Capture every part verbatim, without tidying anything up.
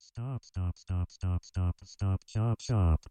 Stop, stop, stop, stop, stop, stop, chop, chop.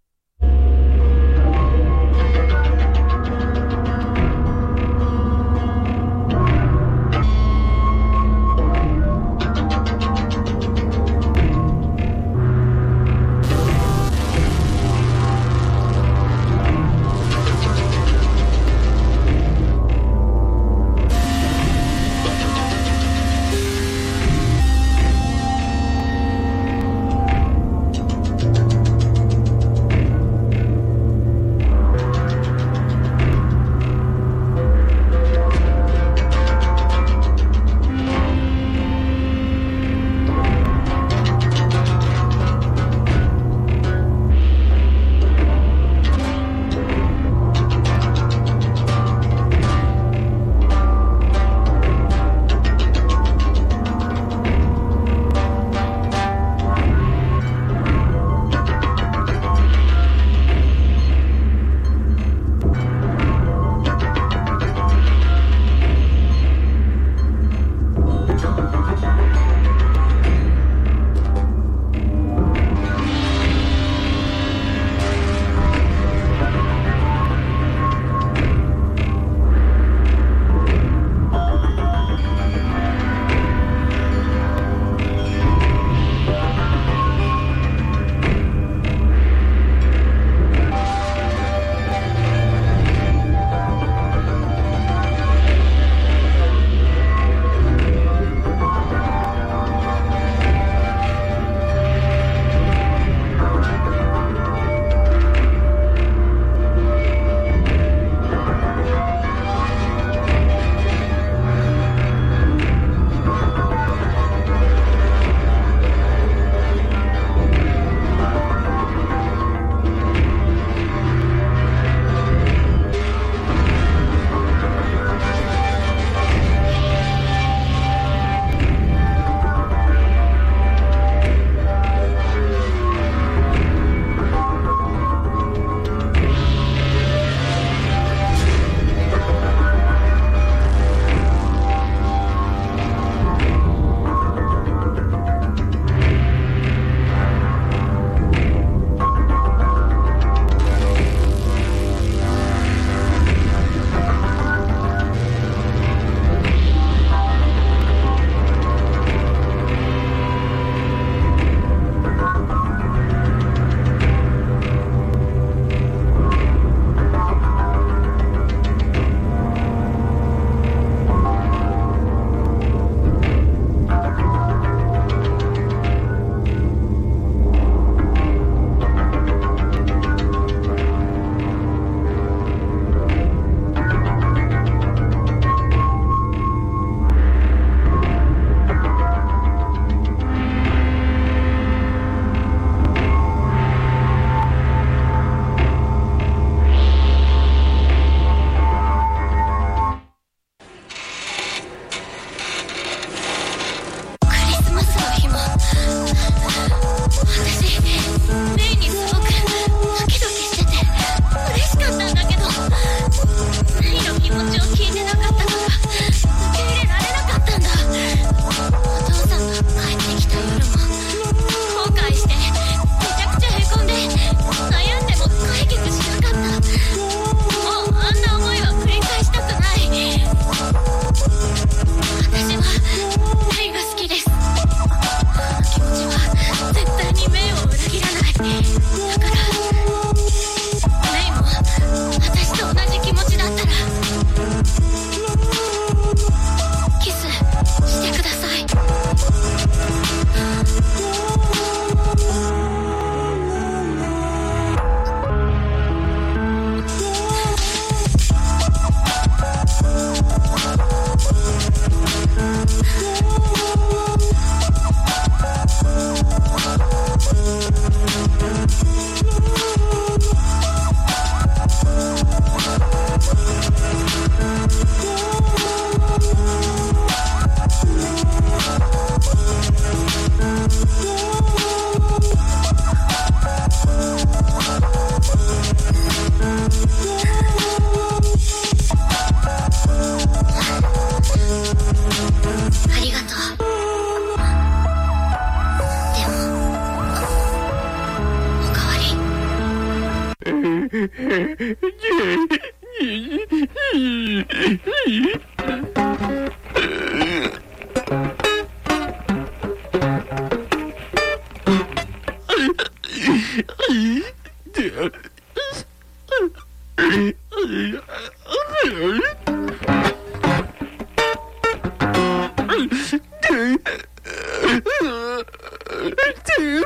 Dude.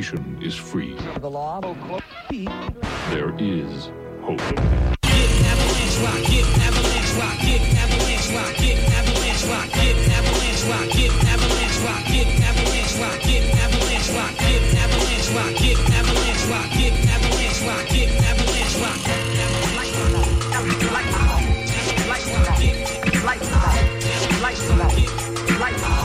Education is free. The law will quote me. There is hope. Get avalanche rock, get avalanche rock, get avalanche rock, get avalanche rock, get avalanche rock, get avalanche rock, get avalanche rock, get avalanche rock, get avalanche rock, get avalanche rock, get avalanche rock, get avalanche rock. Lights on, lights on, lights on, lights on, lights on, lights on.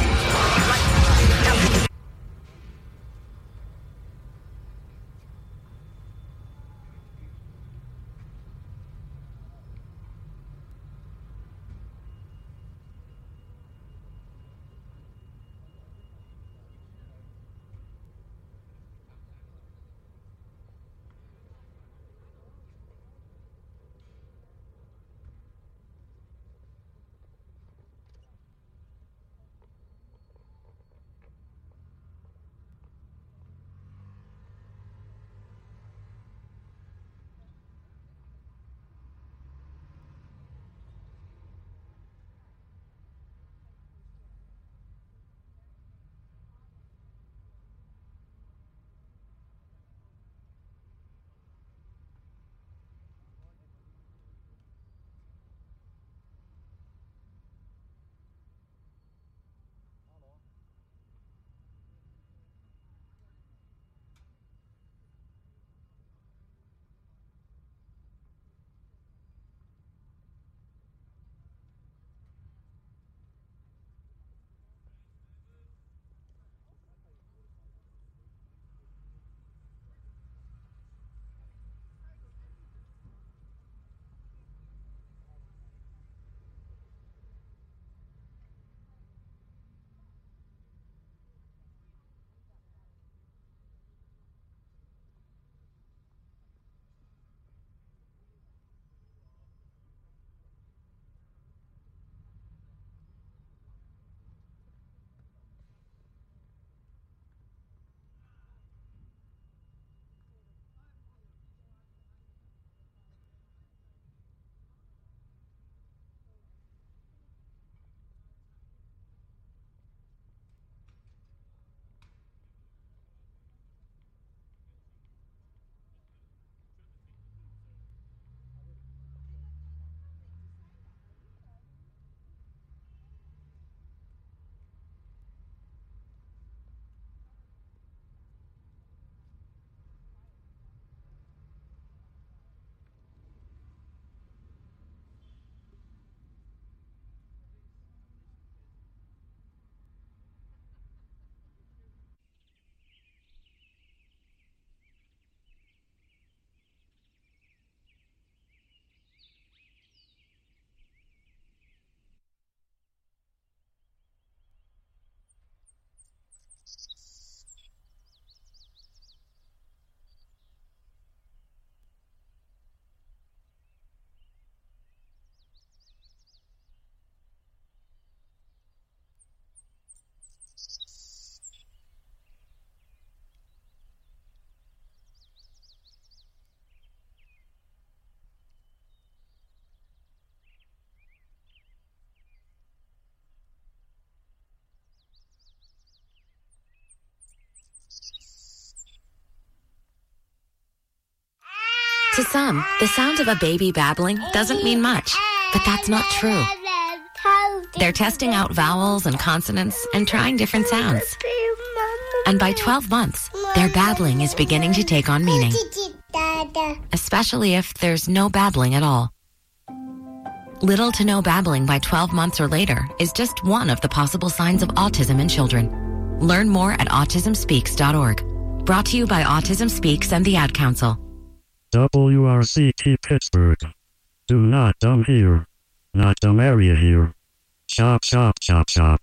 To some, the sound of a baby babbling doesn't mean much, but that's not true. They're testing out vowels and consonants and trying different sounds. And by twelve months, their babbling is beginning to take on meaning, especially if there's no babbling at all. Little to no babbling by twelve months or later is just one of the possible signs of autism in children. Learn more at autism speaks dot org. Brought to you by Autism Speaks and the Ad Council. W R C T Pittsburgh. Do not dumb here. Not dumb area here. Chop, chop, chop, chop.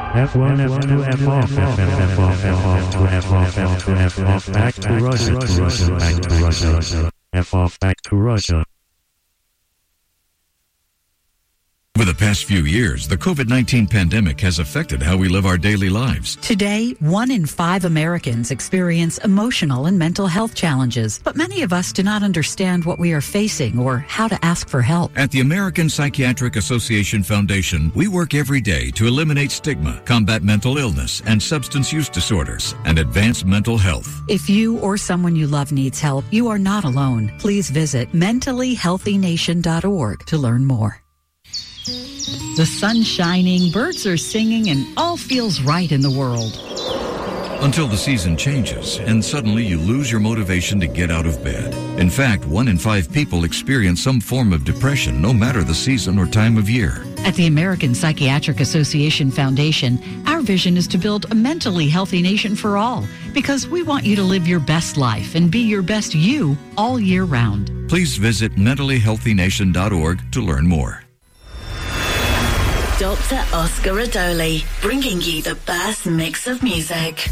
F one, F two, F off, F F, F off, F off, to F off, F two, F off, back to Russia, to Russia, back to Russia, F off, back to Russia. Over the past few years, the COVID nineteen pandemic has affected how we live our daily lives. Today, one in five Americans experience emotional and mental health challenges, but many of us do not understand what we are facing or how to ask for help. At the American Psychiatric Association Foundation, we work every day to eliminate stigma, combat mental illness and substance use disorders, and advance mental health. If you or someone you love needs help, you are not alone. Please visit mentally healthy nation dot org to learn more. The sun's shining, birds are singing, and all feels right in the world. Until the season changes, and suddenly you lose your motivation to get out of bed. In fact, one in five people experience some form of depression, no matter the season or time of year. At the American Psychiatric Association Foundation, our vision is to build a mentally healthy nation for all, because we want you to live your best life and be your best you all year round. Please visit mentally healthy nation dot org to learn more. Doctor Oscar Adoli, bringing you the best mix of music.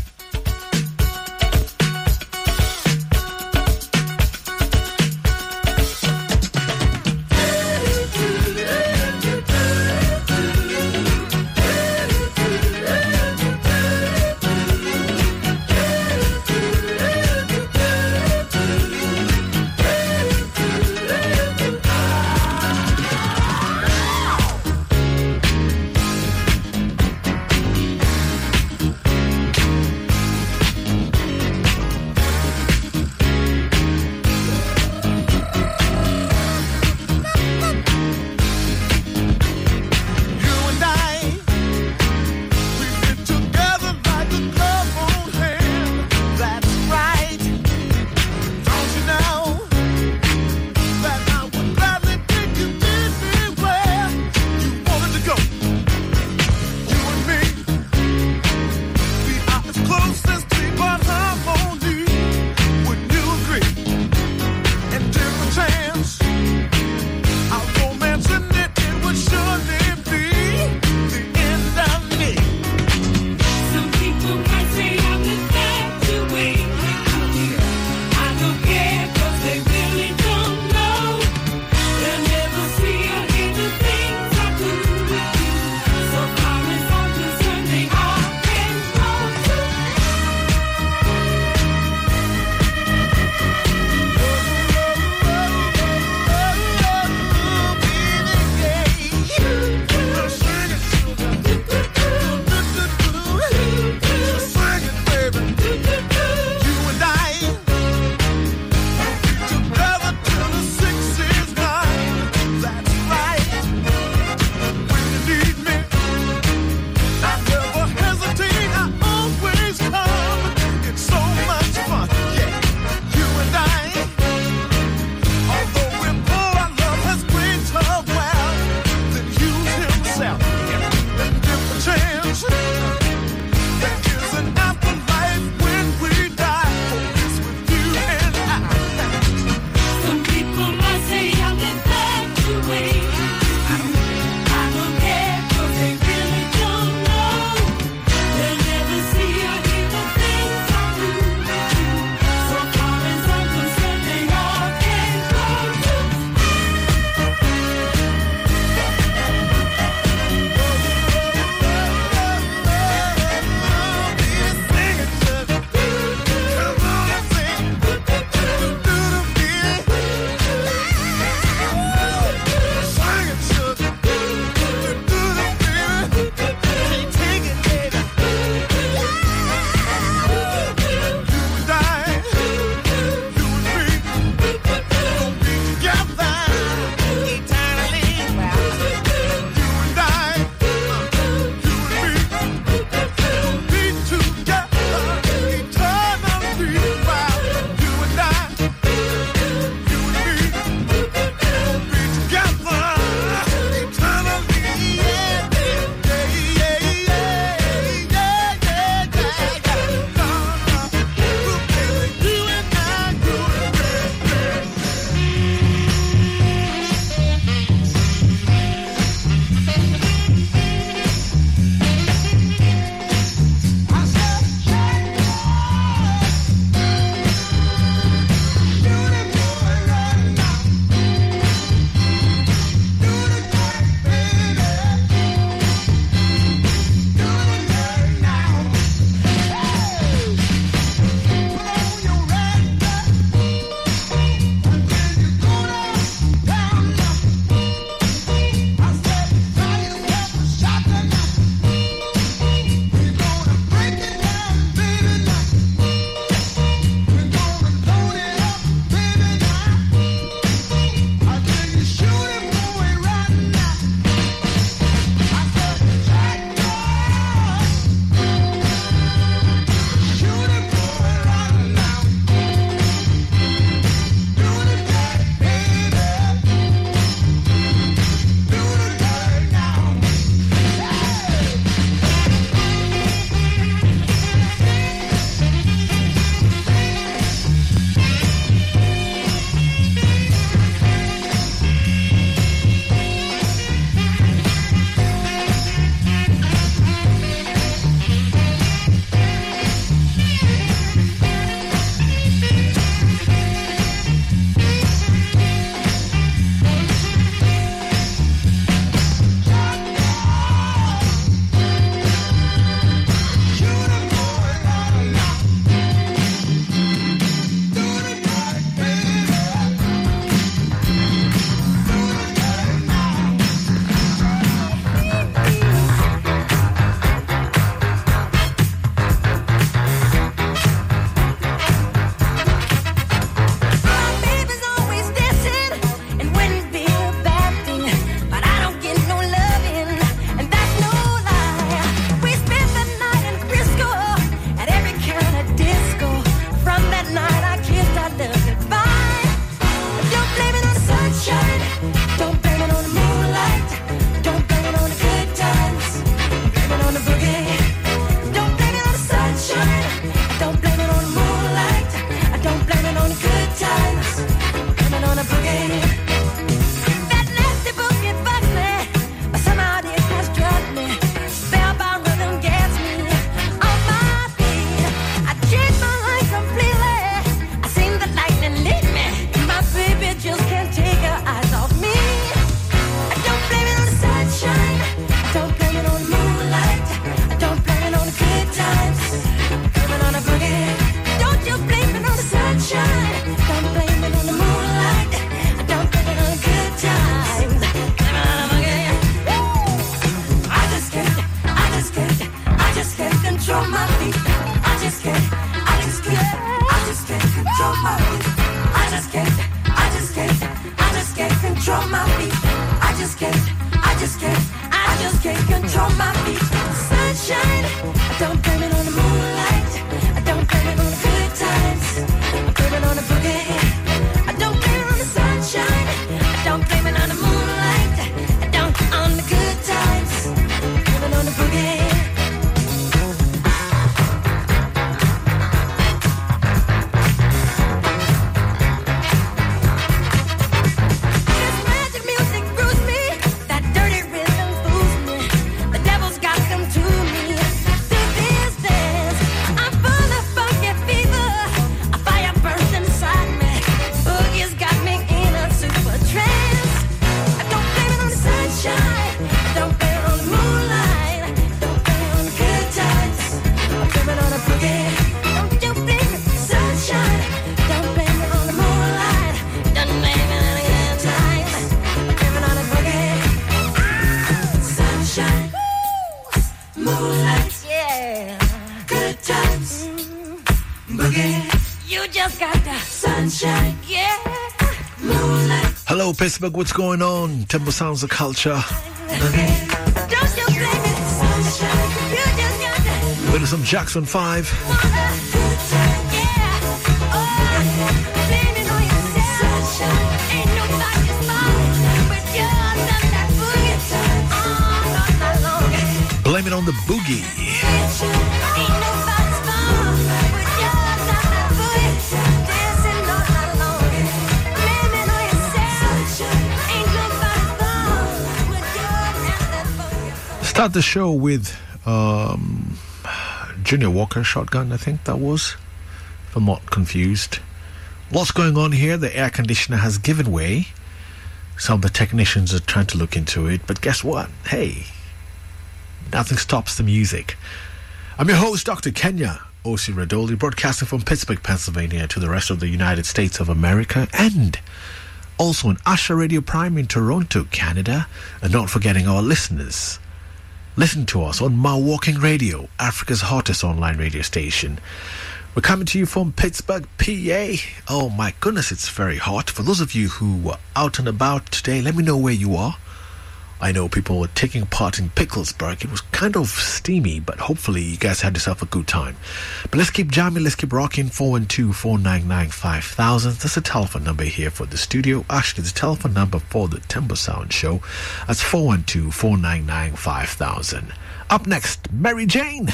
Moonlight, yeah. Good times, boogie. You just got the sunshine, yeah. Moonlight. Hello, Pittsburgh. What's going on? Temple Sounds of Culture. Don't you blame it, sunshine. You just got the Bit of some Jackson five. good time, yeah. Oh, blame it on yourself. Sunshine. Ain't nobody's fault but yours and that boogie time. All night long. Blame it on the boogie. Ain't nobody's fault but yours and that boogie time. Dancing all night long. Blame it on yourself. Ain't nobody's fault but yours and that boogie. Start the show with um, Junior Walker Shotgun, I think that was, if I'm not confused. What's going on here? The air conditioner has given way. Some of the technicians are trying to look into it, but guess what? Hey, nothing stops the music. I'm your host, Doctor Kenya O C Radoli, broadcasting from Pittsburgh, Pennsylvania to the rest of the United States of America, and also on Asha Radio Prime in Toronto, Canada, and not forgetting our listeners. Listen to us on Mawalking Radio, Africa's hottest online radio station. We're coming to you from Pittsburgh, P A. Oh my goodness, it's very hot. For those of you who are out and about today, let me know where you are. I know people were taking part in Picklesburg. It was kind of steamy, but hopefully you guys had yourself a good time. But let's keep jamming, let's keep rocking. four one two, four nine nine, five thousand. That's the telephone number here for the studio. Actually, the telephone number for the Timber Sound Show. That's four one two, four nine nine, five thousand. Up next, Mary Jane.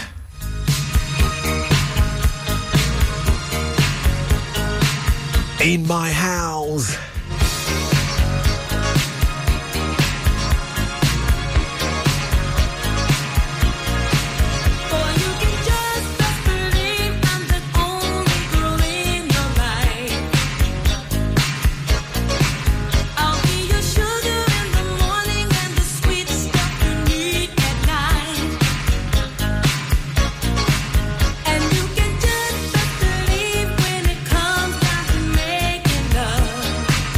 In my house. When it comes down to making love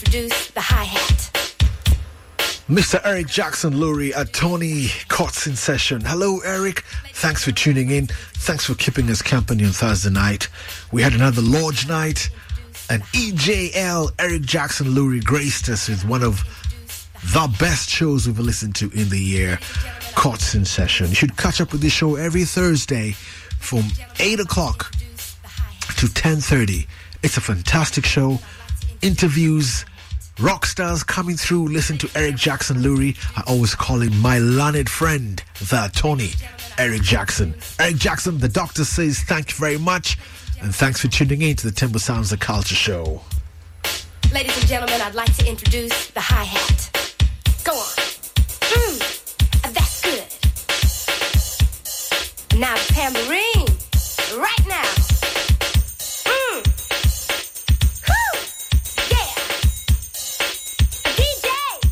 introduce the hi-hat. Mister Eric Jackson Lurie at Tony Cots in session. Hello, Eric. Thanks for tuning in. Thanks for keeping us company on Thursday night. We had another Lodge night, and E J L Eric Jackson Lurie graced us with one of the best shows we've listened to in the year, Cots in Session. You should catch up with this show every Thursday from eight o'clock to ten thirty. It's a fantastic show. Interviews, rock stars coming through. Listen to Eric Jackson Lurie. I always call him my learned friend, the Tony Eric Jackson. Eric Jackson, the doctor says thank you very much, and thanks for tuning in to the Timber Sounds of Culture show. Ladies and gentlemen, I'd like to introduce the hi-hat. Go on. Mm, that's good. Now the tambourine. Right now. Mm. Whew. Yeah. D J.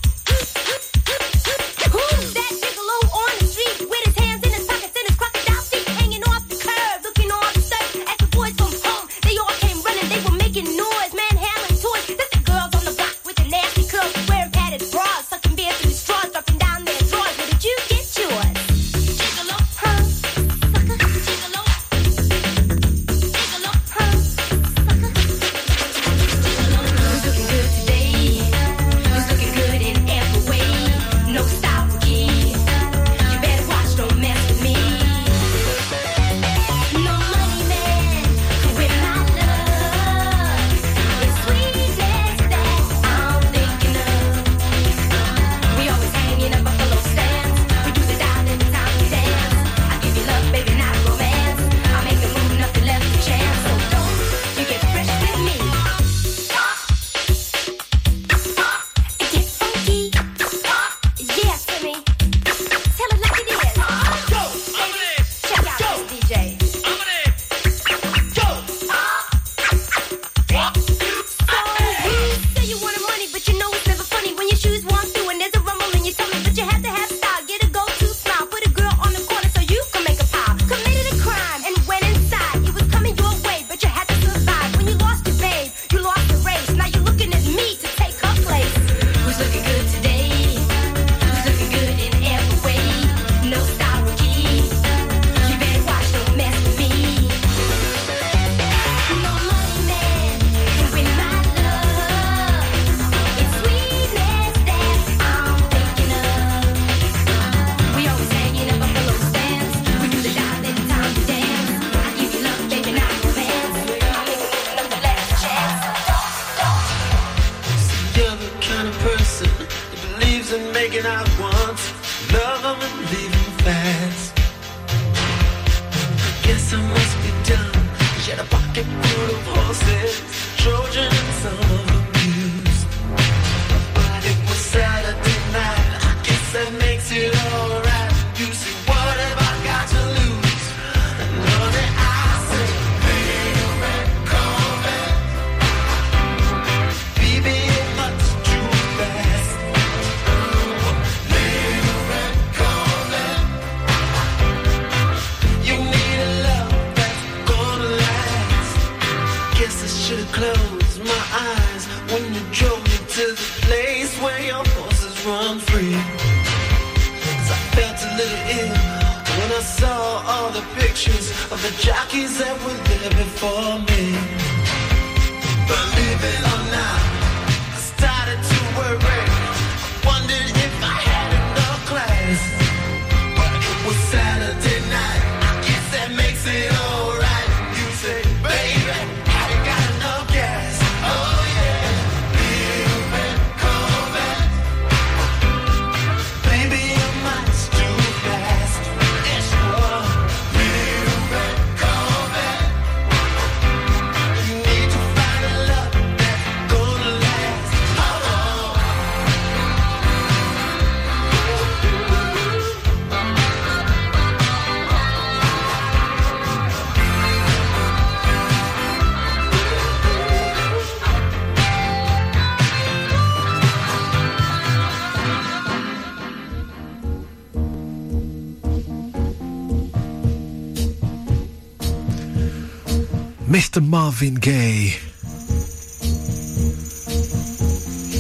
Who's that gigolo on the street with his hands in his pockets and his crocodile feet hanging off the curb, looking all absurd? As the boys from home, they all came running. They were making noise, manhandling toys. That's the girls on the block with the nasty curls, wearing padded bras, sucking beer through straws, dropping down their drawers. Where did you get yours? Gigolo, huh? Sucker, gigolo. Gigolo, huh? Sucker. Gigolo. Who's looking good today? Who's looking good in every way? No style rookie. You better watch, don't mess with me. No money man can win my love. It's sweetness that I'm thinking of. We always hang in a buffalo stands. We do the dial in the time we dance. I give you love, baby, not romance. I make a move, nothing left to chance. So don't you get fresh with me. Get funky. Yeah, Timmy. Tell it like it is. Go, check out this D J. So you say you wanted money, but you know it's never funny when your shoes walk through and there's a rumble in your tummy. But you have to have style, get a go-to smile, put a girl on the corner so you can make a pile. Committed a crime and went inside. It was coming your way, but you had to survive. When you lost your babe, you lost the race. Now you're looking at me to take her place. Who's looking good today? Who's looking good in every way? No style rookie. You better watch, don't mess with me. No money man can win my love. It's sweetness that I'm thinking of. We always hang in a buffalo stands. We do the dial in time to dance. I give you love, baby, not romance. I make a move, nothing left to chance. You're the kind of person that believes in making out once, love them and leave them fast. I guess I must be dumb. She had a pocket full of horses, Trojan and some of them used. But it was Saturday night. I guess that makes it alright. You see, what have I got to lose? And honey, I say, little red Corvette. Baby, it must too fast. Little red Corvette. You need a love that's gonna last. Guess I should've closed my eyes when you drove me to the place where your horses run free. 'Cause I felt a little ill when I saw all the pictures of the jockeys that were there before me. Believe it or not, I started to worry. I wondered if I had enough class. But it was Saturday night. I guess that makes it alright. You say, baby, have you got enough gas? Oh yeah, little red Corvette. Baby, your mind's too fast. Yes, you are. Little red Corvette. You need to find a love that's gonna last. Oh, oh. Mister Marvin Gaye.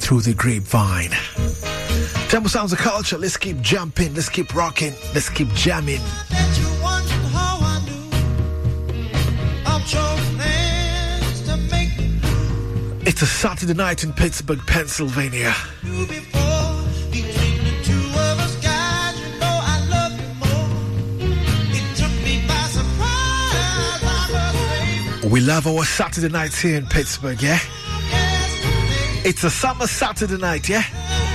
through the grapevine. Temple Sounds of Culture. Let's keep jumping. Let's keep rocking. Let's keep jamming. That you wondered how I knew of your plans to make me It's a Saturday night in Pittsburgh, Pennsylvania. do before. Between the two of us, guys, you know I love you more. It took me by surprise, I must say. We love our Saturday nights here in Pittsburgh, yeah? It's a summer Saturday night, yeah?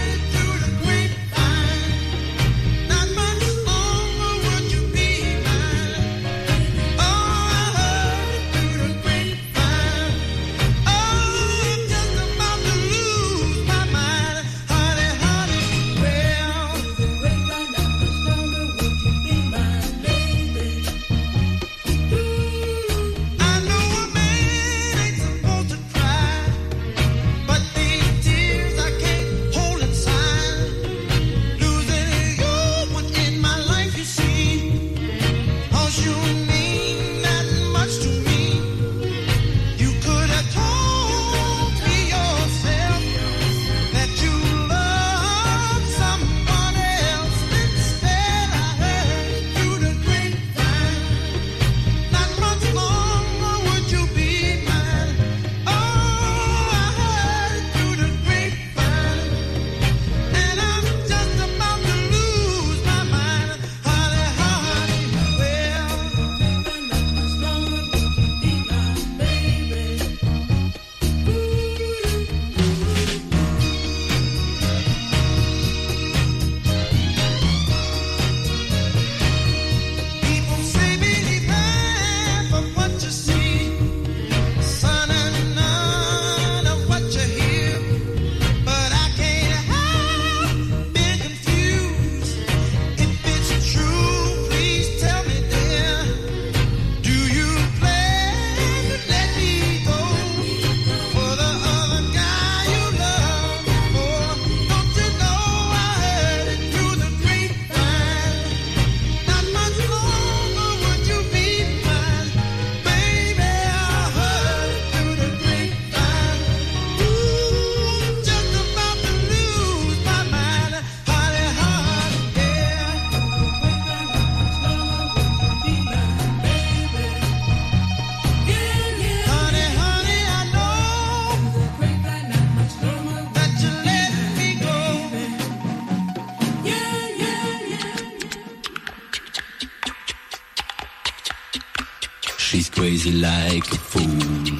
She's crazy like a fool.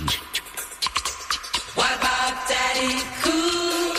What about Daddy Cool?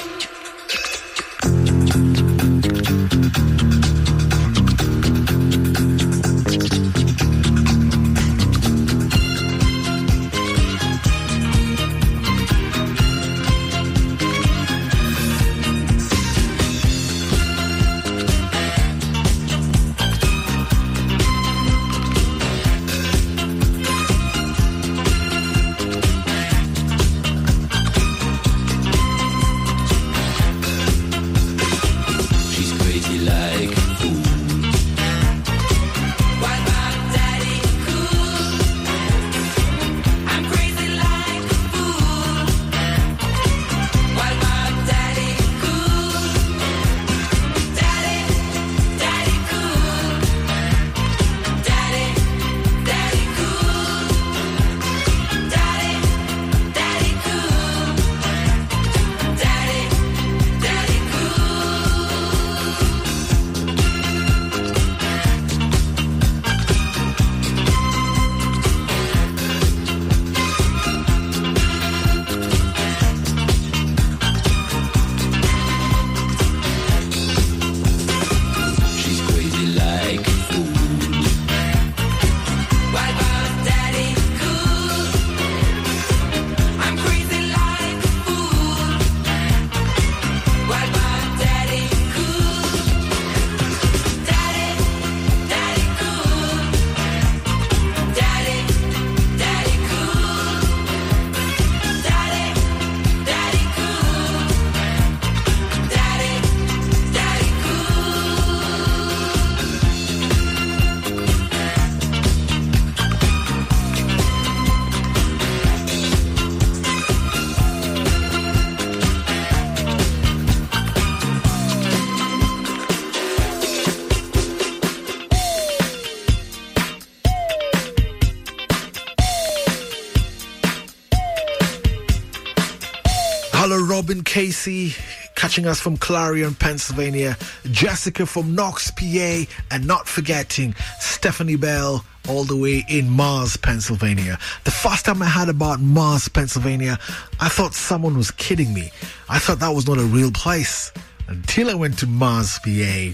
Robin Casey catching us from Clarion, Pennsylvania. Jessica from Knox, P A. And not forgetting Stephanie Bell all the way in Mars, Pennsylvania. The first time I heard about Mars, Pennsylvania, I thought someone was kidding me. I thought that was not a real place until I went to Mars, P A.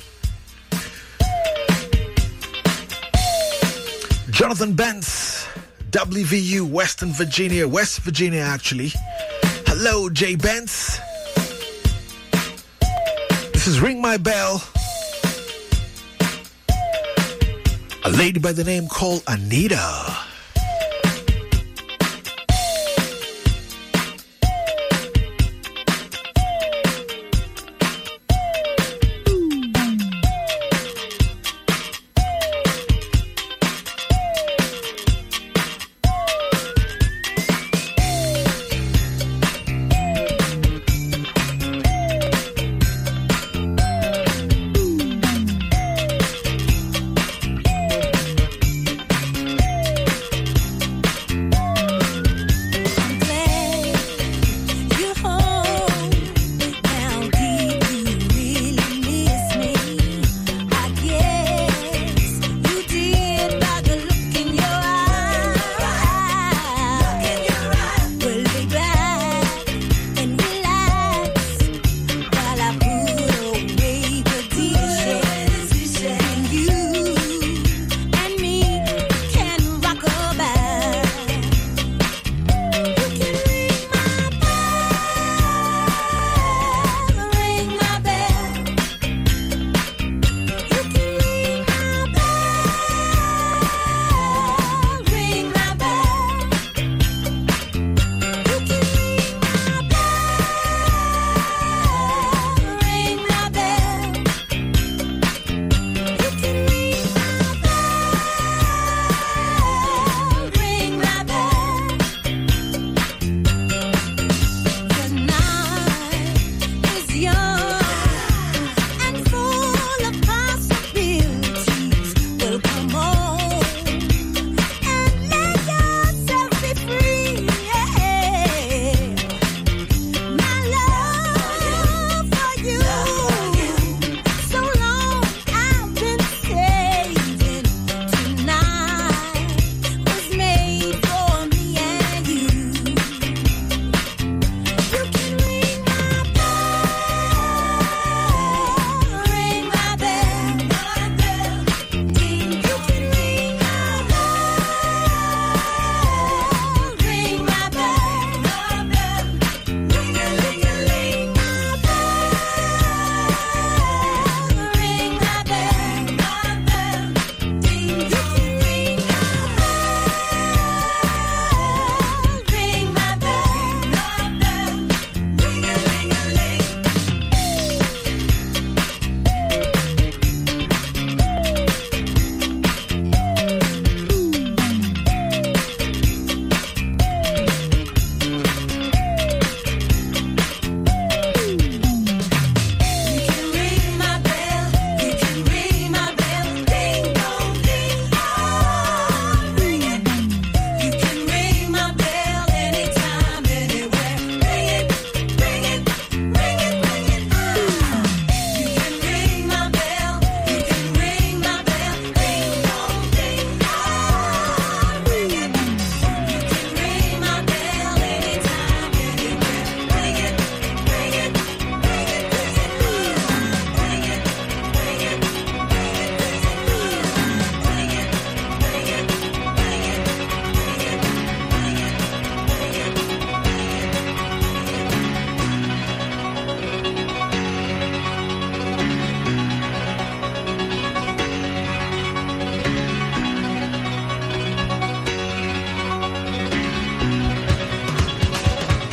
Jonathan Bentz, W V U, Western Virginia, West Virginia actually. Hello, Jay Bentz. This is Ring My Bell. A lady by the name called Anita.